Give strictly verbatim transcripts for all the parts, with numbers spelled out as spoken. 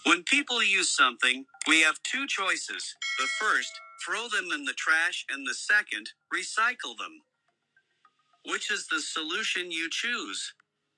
When people use something, we have two choices. The first, throw them in the trash, and the second, recycle them. Which is the solution you choose?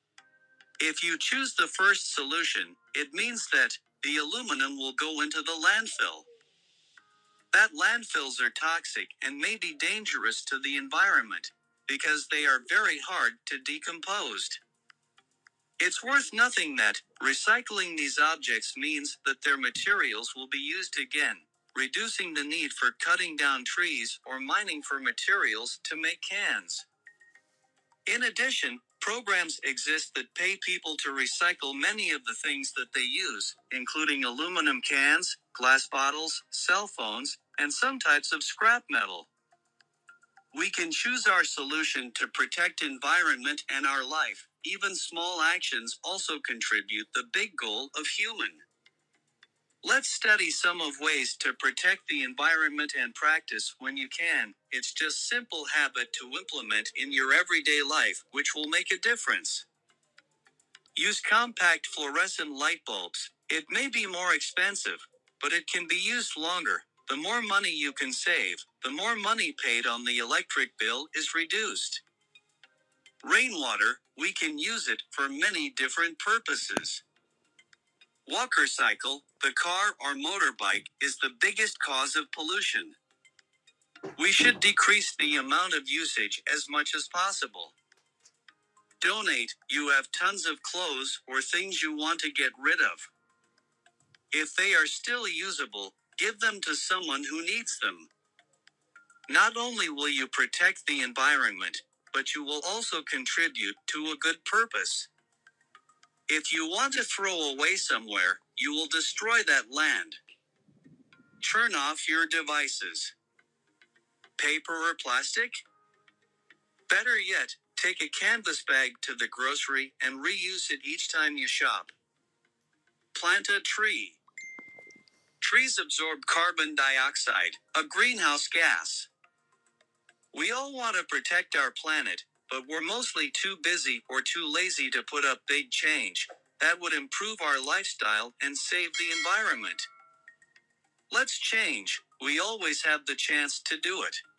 If you choose the first solution, it means that the aluminum will go into the landfill. That landfills are toxic and may be dangerous to the environment because they are very hard to decompose. It's worth nothing that recycling these objects means that their materials will be used again, reducing the need for cutting down trees or mining for materials to make cans. In addition, programs exist that pay people to recycle many of the things that they use, including aluminum cans, glass bottles, cell phones, and some types of scrap metal. We can choose our solution to protect environment and our life. Even small actions also contribute the big goal of human. Let's study some of ways to protect the environment and practice when you can. It's just simple habit to implement in your everyday life, which will make a difference. Use compact fluorescent light bulbs. It may be more expensive, but it can be used longer. The more money you can save, the more money paid on the electric bill is reduced. Rainwater, we can use it for many different purposes. Walker cycle, the car or motorbike, is the biggest cause of pollution. We should decrease the amount of usage as much as possible. Donate, you have tons of clothes or things you want to get rid of. If they are still usable, give them to someone who needs them. Not only will you protect the environment, but you will also contribute to a good purpose. If you want to throw away somewhere, you will destroy that land. Turn off your devices. Paper or plastic? Better yet, take a canvas bag to the grocery and reuse it each time you shop. Plant a tree. Trees absorb carbon dioxide, a greenhouse gas. We all want to protect our planet, but we're mostly too busy or too lazy to put up big change that would improve our lifestyle and save the environment. Let's change. We always have the chance to do it.